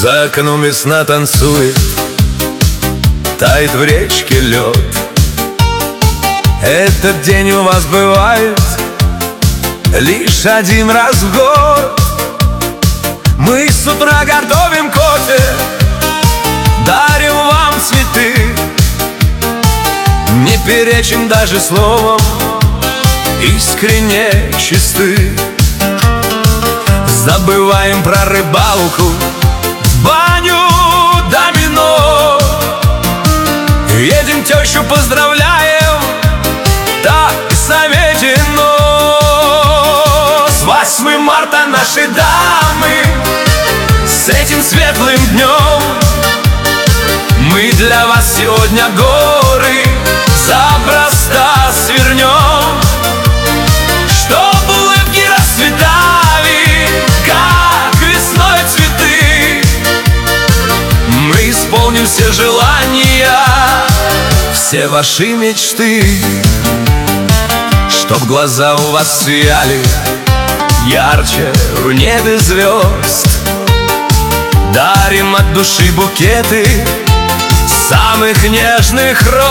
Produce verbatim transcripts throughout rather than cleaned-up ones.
За окном весна танцует, тает в речке лед. Этот день у вас бывает лишь один раз в год. Мы с утра готовим кофе, дарим вам цветы, не перечим даже словом, искренне чисты. Забываем про рыбалку, баню, домино. Едем тещу поздравляем, так заметено. С восьмым марта наши дамы, с этим светлым днем. Мы для вас сегодня горы запросто свернем, чтоб улыбки расцветали, как весной цветы. Мы исполним все желания, все ваши мечты. Чтоб глаза у вас сияли ярче в небе звезд. Дарим от души букеты самых нежных роз.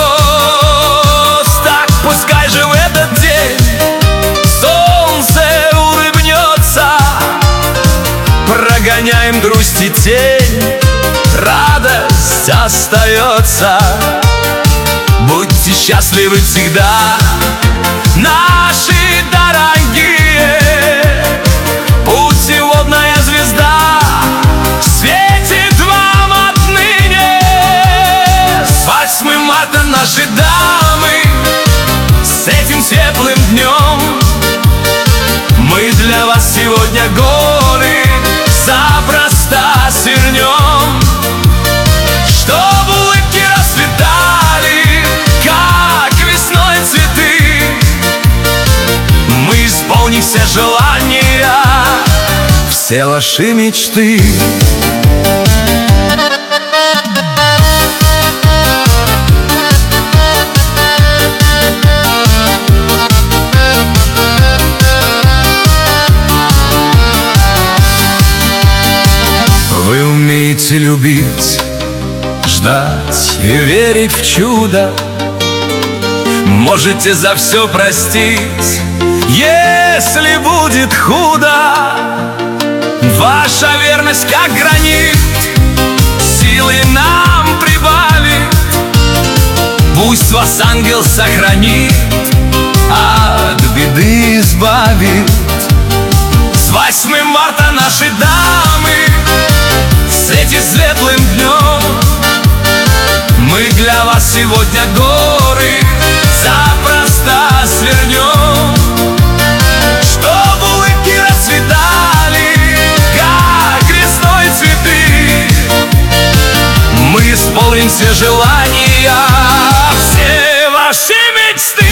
Так пускай же в этот день солнце улыбнется, прогоняем грусть и тень, радость остается. Будьте счастливы всегда, наши дорогие. Путеводная звезда светит вам отныне. С восьмым марта наши дамы, с этим светлым днем. Мы для вас сегодня горы запросто свернем, чтоб улыбки расцветали, как весной цветы. Мы исполним все желания, все ваши мечты. Вы умеете любить, ждать и верить в чудо. Можете за все простить, если будет худо. Ваша верность как гранит, силы нам прибавит. Пусть вас ангел сохранит, от беды избавит. С восьмым марта наши дамы, с этим светлым днем. Мы для вас сегодня горы запросто свернем, чтоб улыбки расцветали, как весной цветы. Мы исполним все желания, все ваши мечты.